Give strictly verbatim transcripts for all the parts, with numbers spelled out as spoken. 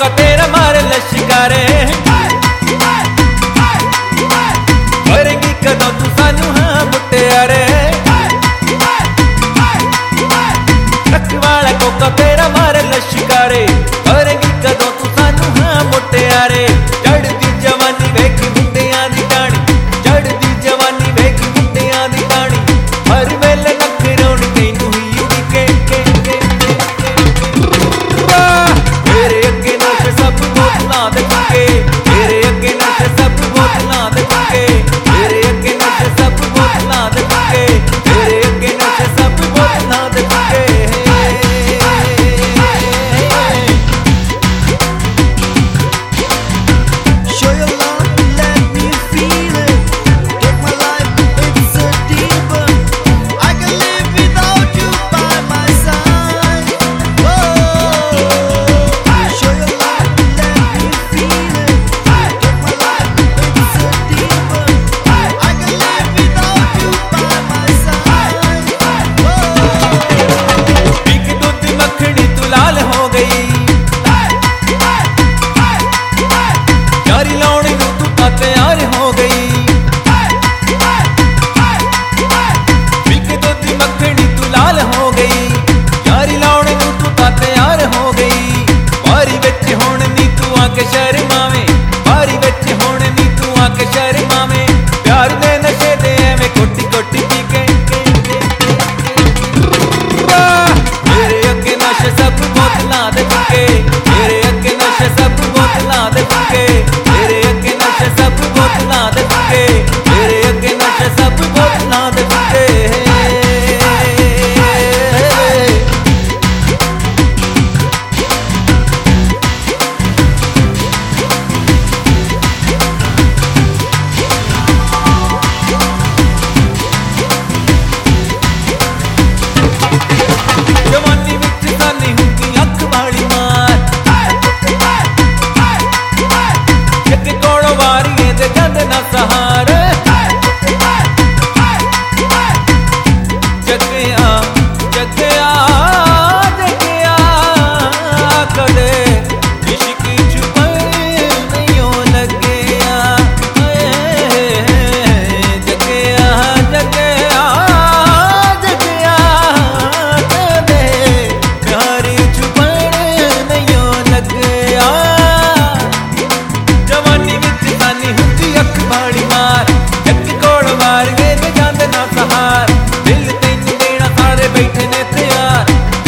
Coca तेरा मारे लश्कारे करेंगी कदों तू सानू हाँ मुटियारे ट्रक वाला कोका तेरा मारे लश्कारे करेंगी कदों तू सानू हाँ मुटियारे चढ़दी जवानी वेख मुंडियां दी टाणी चढ़दी जवानी वेख मुंडियां दी टाणी हर वेले नखराउण तैनू ही उड़के तेरे अगे नशे सब बोतलां दे चुके तेरे अगे नशे सब बोतलां दे चुके तेरे अगे नशे सब बोतलां दे चुके तेरे अगे नशे सब बोतलां दे चुके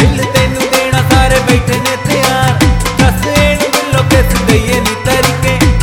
दस एन दिलों किस दइए नी तरीके